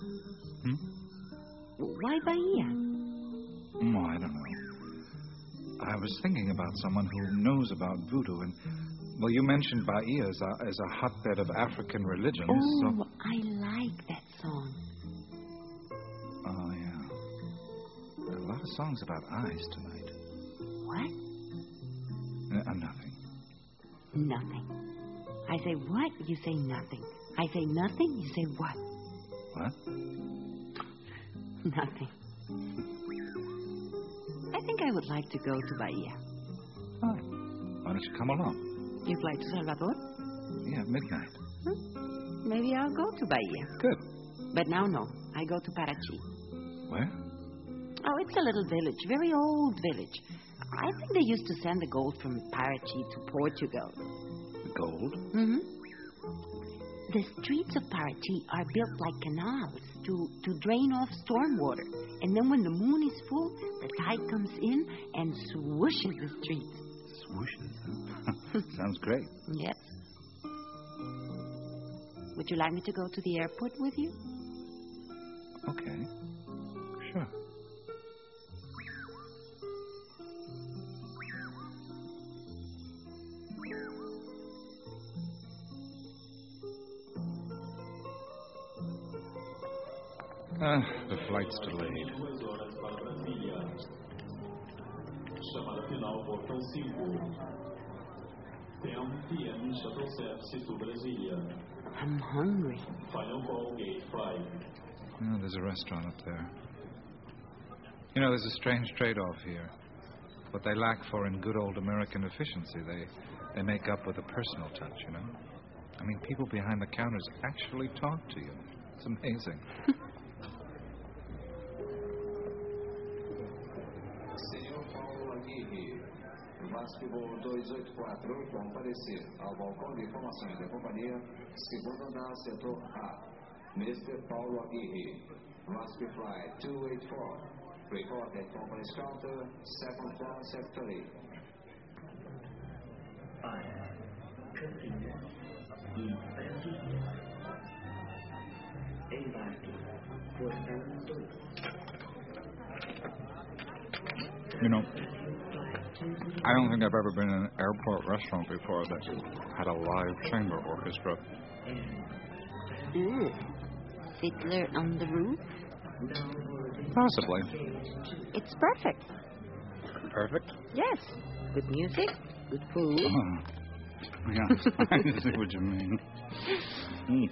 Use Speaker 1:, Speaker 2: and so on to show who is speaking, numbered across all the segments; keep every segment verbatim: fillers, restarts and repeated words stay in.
Speaker 1: Hmm?
Speaker 2: Why Bahia?
Speaker 1: Oh, I don't know. I was thinking about someone who knows about voodoo, and, well, you mentioned Bahia as a, as a hotbed of African religions.
Speaker 2: Oh,
Speaker 1: so...
Speaker 2: I like that song.
Speaker 1: Oh, yeah. There are a lot of songs about eyes tonight.
Speaker 2: What?
Speaker 1: Uh, nothing.
Speaker 2: Nothing. I say what, you say nothing. I say nothing, you say what?
Speaker 1: What?
Speaker 2: Nothing. I think I would like to go to Bahia.
Speaker 1: Oh. Why don't you come along?
Speaker 2: You fly to Salvador?
Speaker 1: Yeah, midnight.
Speaker 2: Hmm? Maybe I'll go to Bahia.
Speaker 1: Good.
Speaker 2: But now, no. I go to Parachi.
Speaker 1: Where?
Speaker 2: Oh, it's a little village. Very old village. I think they used to send the gold from Parachi to Portugal.
Speaker 1: Gold?
Speaker 2: Mm-hmm. The streets of Parachi are built like canals to, to drain off storm water. And then when the moon is full, the tide comes in and swooshes the streets.
Speaker 1: Swooshes? Sounds great.
Speaker 2: Yes. Would you like me to go to the airport with you?
Speaker 1: Okay. Sure. Ah, the flight's delayed.
Speaker 3: Chamada final, portão cinco. ten p m shuttle service to Brasília.
Speaker 2: I'm hungry.
Speaker 3: Final call, gate five.
Speaker 1: Oh, there's a restaurant up there. You know, there's a strange trade-off here. What they lack for in good old American efficiency, they, they make up with a personal touch, you know? I mean, people behind the counters actually talk to you. It's amazing.
Speaker 4: Senhor Paulo Aguirre, Vasco dois oito quatro, comparecer ao balcão de informações da companhia, segundo andar, setor A. mister Paulo Aguirre, Vasco Flight two eight four, report at company's counter, second floor, secretary.
Speaker 1: You know, I don't think I've ever been in an airport restaurant before that had a live chamber orchestra.
Speaker 2: Ooh. Fiddler on the Roof?
Speaker 1: Possibly.
Speaker 2: It's perfect.
Speaker 1: Perfect?
Speaker 2: Yes. Good music, good food.
Speaker 1: Oh. Yes, I see what you mean. Mm.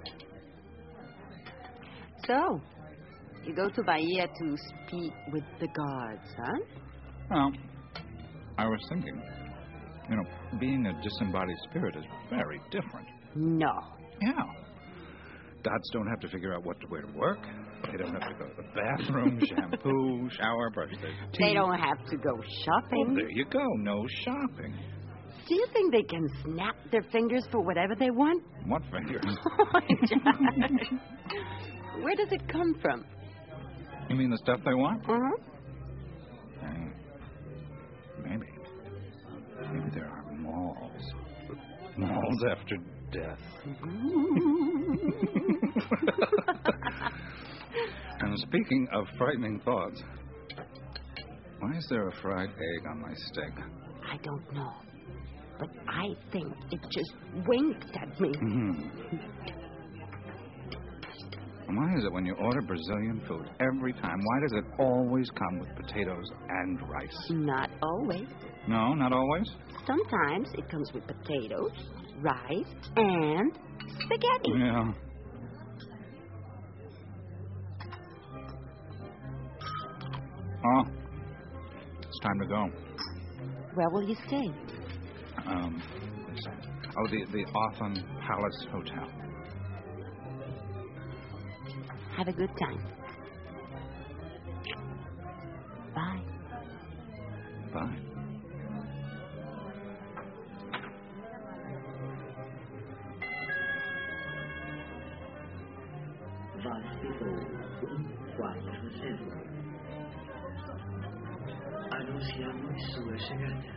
Speaker 2: So, you go to Bahia to speak with the gods, huh?
Speaker 1: Well, I was thinking, you know, being a disembodied spirit is very different.
Speaker 2: No.
Speaker 1: Yeah. Gods don't have to figure out what to wear to work. They don't have to go to the bathroom, shampoo, shower, brush their teeth.
Speaker 2: They don't have to go shopping.
Speaker 1: Oh, there you go. No shopping.
Speaker 2: Do you think they can snap their fingers for whatever they want?
Speaker 1: What fingers?
Speaker 2: Oh, my gosh. Where does it come from?
Speaker 1: You mean the stuff they want?
Speaker 2: Uh-huh.
Speaker 1: Uh, maybe. Maybe there are malls. Malls after death. And speaking of frightening thoughts, why is there a fried egg on my steak?
Speaker 2: I don't know. But I think it just winked at me.
Speaker 1: Mm-hmm. Why is it when you order Brazilian food every time, why does it always come with potatoes and rice?
Speaker 2: Not always.
Speaker 1: No, not always?
Speaker 2: Sometimes it comes with potatoes, rice, and spaghetti.
Speaker 1: Yeah. Oh, it's time to go.
Speaker 2: Where will you stay?
Speaker 1: Um, oh, the, the Authon Palace Hotel.
Speaker 2: Have a good time. Bye.
Speaker 1: Bye.
Speaker 5: Vasco quatro zero. Anunciamos sua chegada.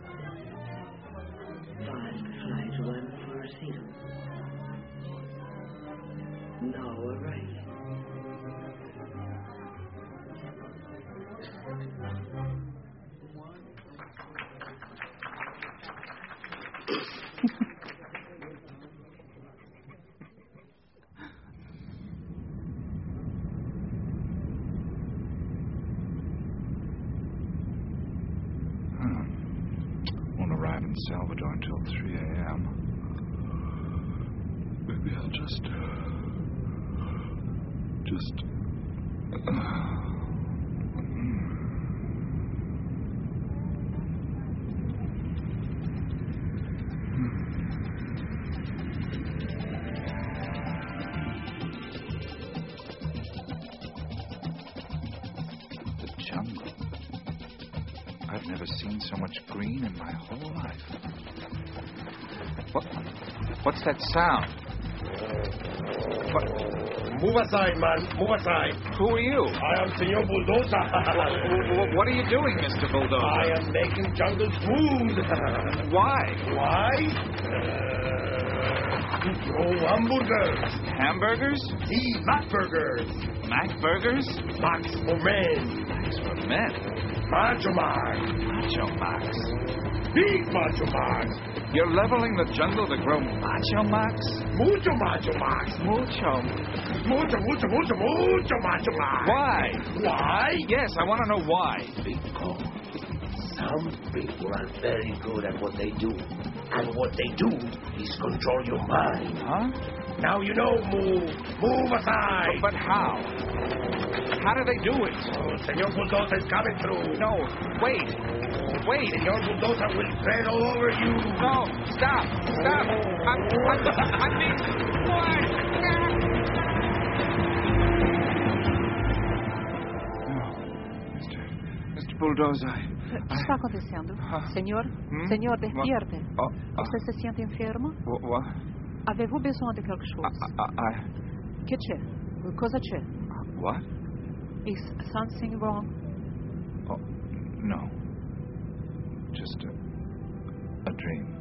Speaker 5: Vasco Flight one four zero. Now arrive.
Speaker 1: Won't arrive in Salvador until three a.m. Maybe I'll just... Just... The jungle. I've never seen so much green in my whole life. What? What's that sound? What?
Speaker 6: Move aside, man. Move aside.
Speaker 1: Who are you?
Speaker 6: I am Senor Bulldozer.
Speaker 1: Wh- What are you doing, Mister Bulldozer?
Speaker 6: I am making jungle food.
Speaker 1: Why?
Speaker 6: Why? Uh, oh, hamburgers.
Speaker 1: Hamburgers?
Speaker 6: See, Mac burgers.
Speaker 1: Mac burgers?
Speaker 6: Max for men.
Speaker 1: Max for men.
Speaker 6: Macho Max.
Speaker 1: Macho Max.
Speaker 6: Big Macho Max.
Speaker 1: You're leveling the jungle to grow Macho Max?
Speaker 6: Mucho Macho Max.
Speaker 1: Mucho.
Speaker 6: Mucho, mucho, mucho, mucho Macho Max.
Speaker 1: Why?
Speaker 6: Why?
Speaker 1: Yes, I want to know why.
Speaker 7: Because some people are very good at what they do. And what they do is control your mind.
Speaker 1: Huh?
Speaker 6: Now you know, move. Move aside.
Speaker 1: But how? How do they do it?
Speaker 6: Oh, Senor Bulldozer is coming through.
Speaker 1: No, wait. Wait.
Speaker 6: Senor Bulldozer will tread all over you.
Speaker 1: No, stop. Stop. I'm, I'm, I'm being... Why? Mister Mister Bulldozer, I...
Speaker 8: O que está acontecendo?
Speaker 1: Ah.
Speaker 8: Senhor?
Speaker 1: Hmm?
Speaker 8: Senhor,
Speaker 1: What?
Speaker 8: despierte.
Speaker 1: Oh, uh,
Speaker 8: Você se sente enfermo?
Speaker 1: what? what?
Speaker 8: Avez-vous besoin de quelque
Speaker 1: I,
Speaker 8: chose?
Speaker 1: I, I,
Speaker 8: Que c'è? Cosa c'è?
Speaker 1: what?
Speaker 8: Is something wrong?
Speaker 1: Oh, no. Just a, a dream.